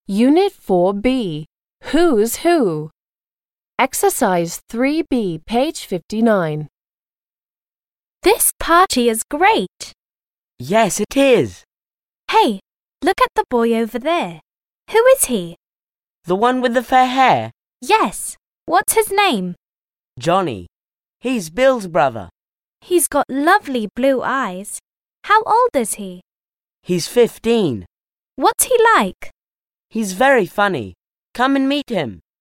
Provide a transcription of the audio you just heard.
Unit 4B, Who's Who? Exercise 3B, page 59. This party is great. Yes, it is. Hey, look at the boy over there. Who is he? The one with the fair hair? Yes. What's his name? Johnny. He's Bill's brother. He's got lovely blue eyes. How old is he? He's 15. What's he like? He's very funny. Come and meet him.